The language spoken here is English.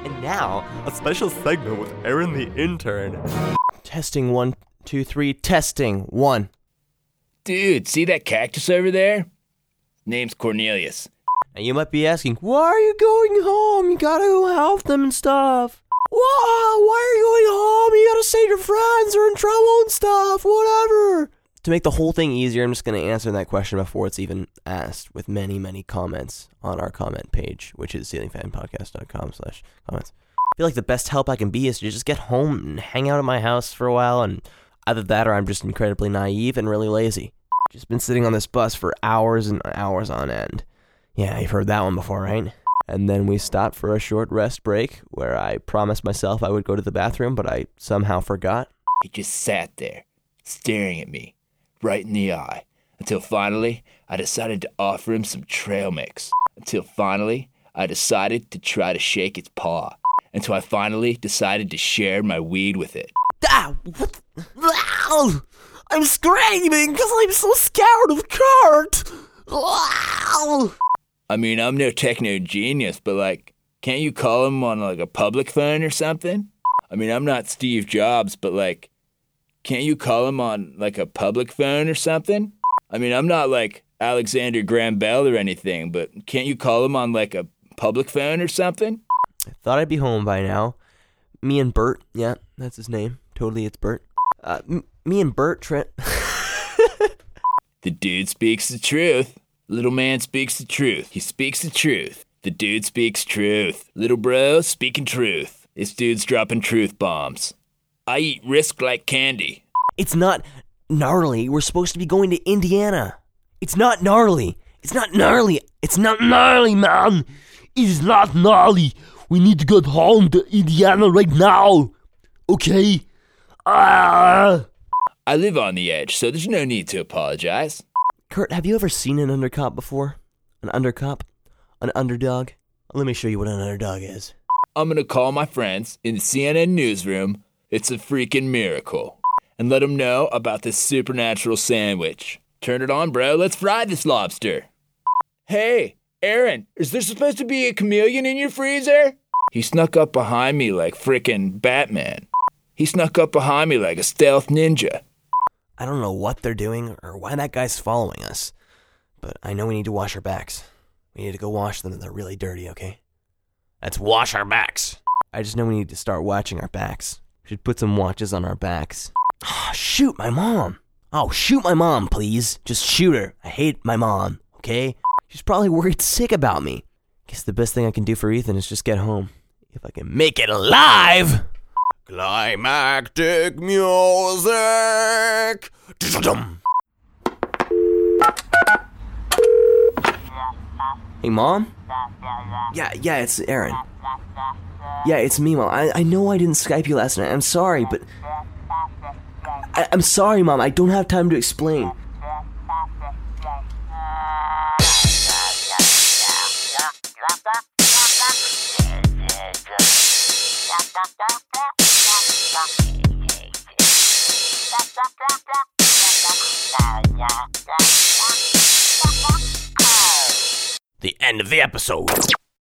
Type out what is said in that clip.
And now, a special segment with Aaron the intern. Testing 1, 2, 3, testing 1. Dude, see that cactus over there? Name's Cornelius. Now you might be asking, why are you going home? You gotta go help them and stuff. Why are you going home? You gotta say your friends are in trouble and stuff, whatever. To make the whole thing easier, I'm just going to answer that question before it's even asked with many, many comments on our comment page, which is ceilingfanpodcast.com/comments. I feel like the best help I can be is to just get home and hang out at my house for a while, and either that or I'm just incredibly naive and really lazy. Just been sitting on this bus for hours and hours on end. Yeah, you've heard that one before, right? And then we stopped for a short rest break where I promised myself I would go to the bathroom, but I somehow forgot. He just sat there, staring at me, right in the eye, until finally I decided to offer him some trail mix. Until finally I decided to try to shake its paw. Until I finally decided to share my weed with it. What? Ow! I'm screaming because I'm so scared of Kurt! Ow! I mean, I'm no techno genius, but like, can't you call him on like a public phone or something? I mean, I'm not Steve Jobs, but like, can't you call him on like a public phone or something? I mean, I'm not like Alexander Graham Bell or anything, but can't you call him on like a public phone or something? I thought I'd be home by now. Me and Bert, yeah, that's his name. Totally, it's Bert. Me and Bert, Trent. The dude speaks the truth. Little man speaks the truth. He speaks the truth. The dude speaks truth. Little bro speaking truth. This dude's dropping truth bombs. I eat risk like candy. It's not gnarly. We're supposed to be going to Indiana. It's not gnarly. It's not gnarly. It's not gnarly, man. It is not gnarly. We need to get home to Indiana right now. Okay? I live on the edge, so there's no need to apologize. Kurt, have you ever seen an undercop before? An undercop? An underdog? Let me show you what an underdog is. I'm gonna call my friends in the CNN newsroom. It's a freaking miracle. And let them know about this supernatural sandwich. Turn it on, bro. Let's fry this lobster. Hey, Aaron, is there supposed to be a chameleon in your freezer? He snuck up behind me like frickin' Batman. He snuck up behind me like a stealth ninja. I don't know what they're doing or why that guy's following us, but I know we need to wash our backs. We need to go wash them. They're really dirty, okay? Let's wash our backs. I just know we need to start watching our backs. We should put some watches on our backs. Oh, shoot my mom. Oh, shoot my mom, please. Just shoot her. I hate my mom, okay? She's probably worried sick about me. Guess the best thing I can do for Ethan is just get home. If I can make it alive! Climactic music! Hey, Mom? Yeah, it's Aaron. Yeah, it's me, Mom. I know I didn't Skype you last night. I'm sorry, but... I'm sorry, Mom. I don't have time to explain. The end of the episode.